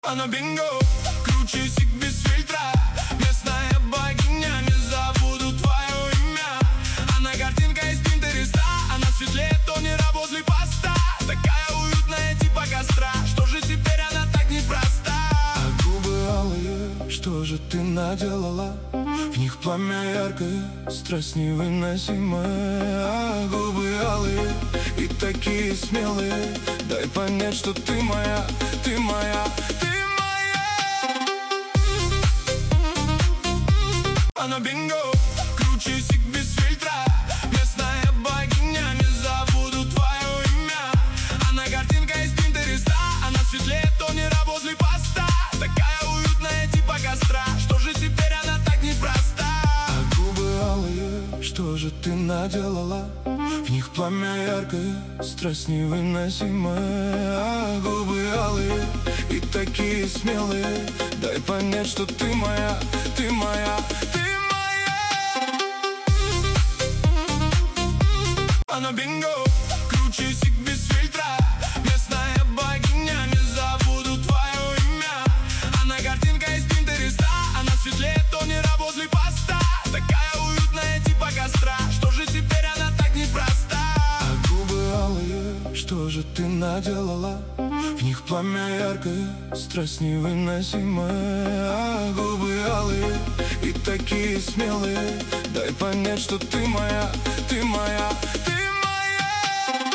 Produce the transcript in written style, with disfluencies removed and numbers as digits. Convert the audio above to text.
Она бинго, круче сик без фильтра. Местная богиня, не забуду твое имя. Она картинка из Пинтереста. Она светлее тонера возле поста. Такая уютная типа костра. Что же теперь она так непроста? А губы алые, что же ты наделала? В них пламя яркое, страсть невыносимая. А губы алые и такие смелые. Дай понять, что ты моя, ты моя, ты моя. Она бинго, круче сик без фильтра. Местная богиня, не забуду твое имя. Она картинка из Пинтереста. Она светлее тонера возле поста. Такая уютная типа костра. Что же теперь она так непроста? А губы алые, что же ты наделала? В них пламя яркое, страсть невыносимая. А губы алые и такие смелые. Дай понять, что ты моя, ты моя, ты моя. Она бинго, круче сик без фильтра. Местная богиня, не забуду твое имя. Она картинка из Пинтереста. Она светлее тонера возле поста. Такая уютная типа костра. Что же теперь она так непроста? А губы алые, что же ты наделала? В них пламя яркое, страсть невыносимая. А губы алые и такие смелые. Дай понять, что ты моя, ты моя, ты